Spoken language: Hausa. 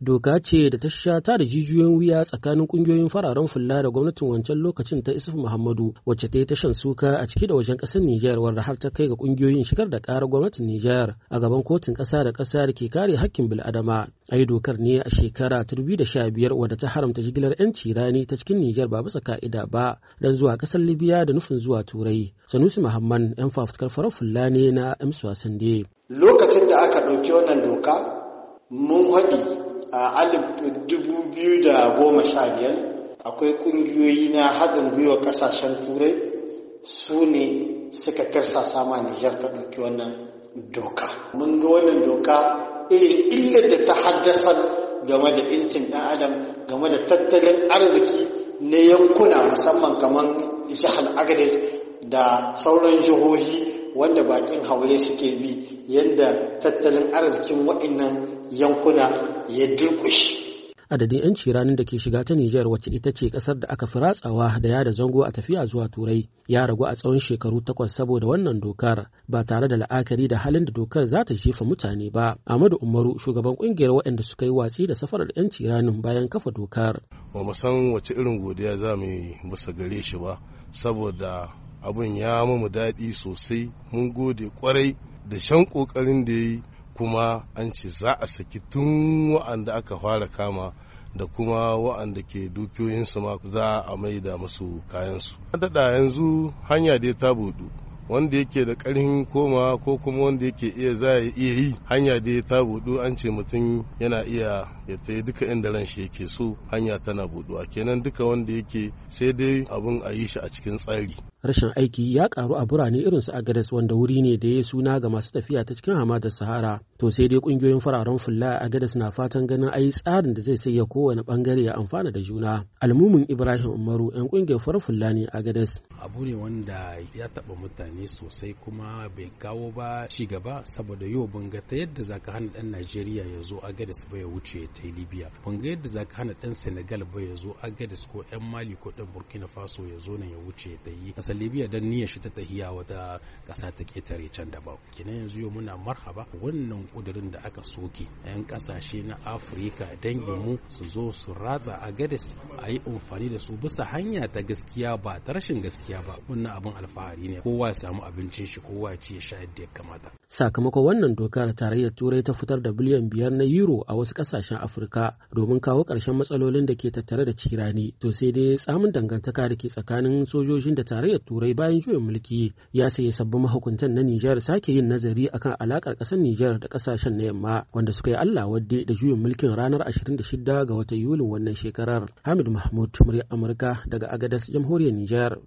doka ce da ta sha ta da jijiyoyin wuya tsakanin kungiyoyin fararen fulla da gwamnatin wancan lokacin ta Isufu Muhammadu, wacce ta yi ta shan suka a ciki da wajen ƙasar Nijar, wanda har ta kai ga kungiyoyin shigar da ƙarar gwamnatin Nijar a gaban kotun ƙasa da ƙasa da ke kare hakkin bil'adama. Ai dokar ne a shekara 2015 wadda ta haramta jigilar 'yanci rani ta cikin Nijar ba bisa ka'ida ba don zuwa ƙasar Libya da nufin zuwa Turai. Sanusi Muhammad 'yan fafutukar farar fulla ne na Amsu Sande. Lokacin da aka ɗauki wannan doka mun haɗi a 2015 akwai ƙungiyoyi na haɗin gwiwa ƙasashen turai su ne suka tarsasa ma Nijar ta ɗauki wannan doka. Mun ga wannan doka irin illar da ta haddasa game da incin ɗan adam, game da tattalin arziki na yankuna musamman kamar jihar Agadez da sauran jihohi wanda bakin haure suke bi, yadda tattalin arzikin waɗannan yankuna ya durƙushe. Adadin 'yanci ranar da ke shiga ta Nijar, wacce ita ce ƙasar da aka fi ratsawa da yada zango a tafiya zuwa Turai, ya ragu a tsawon shekaru 8 saboda wannan dokar, ba tare da la'akari da halin da dokar za ta jefa mutane ba. Ahmadu Umaru, shugaban ƙungiyar waɗanda suka yi watsi da safarar 'yanci ranar bayan kafa dokar. Ba mu san wace irin godiya za mu yi bisa gare shi ba, saboda abin ya mu daɗi sosai. Mun gode kwarai da shan ƙoƙarin da ya yi, kuma an ce za a saki tun wa'anda aka fara kama da kuma wa'anda ke dukiyoyinsu ma za a maida musu kayansu. Daɗa yanzu hanya dai ta buɗu, wanda yake da ƙarfin koma ko kuma wanda yake iya yi hanya dai ta buɗu. An ce mutum yana iya ya tayi duka inda ran shi yake so, hanya tana buɗuwa kenan duka wanda yake sai dai abin a yi shi a cikin tsari. Rashin aiki ya karu a birane irin su Agadez, wanda wuri ne da ya suna ga masu tafiya ta cikin hamadar Sahara. To sai dai kungiyoyin fararen fulla a Agadez na fatan ganin ayi tsarin da zai sanya kowane bangare ya amfana da juna. Almumin Ibrahim Umaru, 'yan kungiyar farar fulla ne a Agadez. Abu ne wanda ya taba mutane sosai kuma bai kawo ba ci gaba, saboda yau ban ga ta yadda zaka hana dan Najeriya ya zo Agadez ba ya wuce ta Libya. Ban ga yadda zaka hana dan Senegal ba ya zo Agadez, ko 'yan Mali ko dan Burkina Faso ya zo nan ya wuce ta yi Libya dan niyyar shi ta tahiya wata ƙasa ta ketare can da ba. Kenan yanzu yau muna marhaba wannan kudirin da aka soke, 'yan ƙasashe na Afirka dangin mu su zo su ratsa Agadez a yi amfani da su bisa hanya ta gaskiya ba ta rashin gaskiya ba. Wannan abin alfahari ne, kowa ya samu abincin shi, kowa ya ci ya sha yadda ya kamata. Sakamakon wannan dokar, tarayyar Turai ta fitar da biliyan 5 na euro a wasu ƙasashen Afirka domin kawo ƙarshen matsalolin da ke tattare da cirani. To sai dai tsamin dangantaka da ke tsakanin sojojin da tarayyar Turai bayan juyin mulki ya sayi sabbin mahukuntan na Nijar sake yin nazari akan alakar ƙasar Nijar da ƙasashen na yamma, wanda suka yi Allah wadde da juyin mulkin ranar 26 ga watan Yulin wannan shekarar. Hamid Mahmud, muryar Amurka daga Agadez, Jamhuriyar Nijar.